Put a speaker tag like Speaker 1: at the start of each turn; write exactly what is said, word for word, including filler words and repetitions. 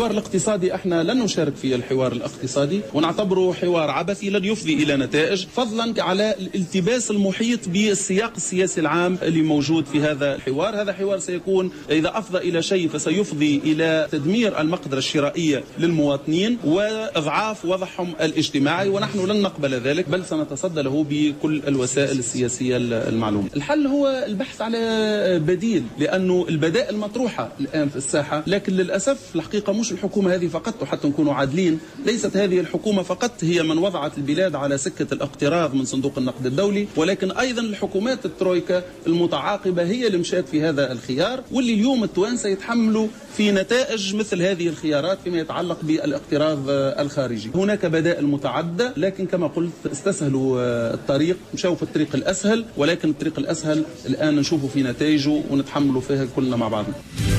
Speaker 1: الحوار الاقتصادي احنا لن نشارك في الحوار الاقتصادي ونعتبره حوار عبثي لن يفضي الى نتائج، فضلا على الالتباس المحيط بالسياق السياسي العام اللي موجود في هذا الحوار. هذا حوار سيكون اذا افضى الى شيء فسيفضي الى تدمير المقدرة الشرائية للمواطنين واضعاف وضعهم الاجتماعي، ونحن لن نقبل ذلك بل سنتصدى له بكل الوسائل السياسية المعلومة. الحل هو البحث على بديل، لانه البدائل مطروحة الان في الساحة، لكن للاسف الحقيقة مش الحكومة هذه فقط، وحتى نكونوا عادلين ليست هذه الحكومة فقط هي من وضعت البلاد على سكة الاقتراض من صندوق النقد الدولي، ولكن ايضا الحكومات الترويكا المتعاقبة هي اللي مشات في هذا الخيار، واللي اليوم التوانسة يتحملوا في نتائج مثل هذه الخيارات فيما يتعلق بالاقتراض الخارجي. هناك بدائل متعددة، لكن كما قلت استسهلوا الطريق، مشوا في الطريق الاسهل، ولكن الطريق الاسهل الان نشوفوا في نتائجه ونتحملوا فيها كلنا مع بعضنا.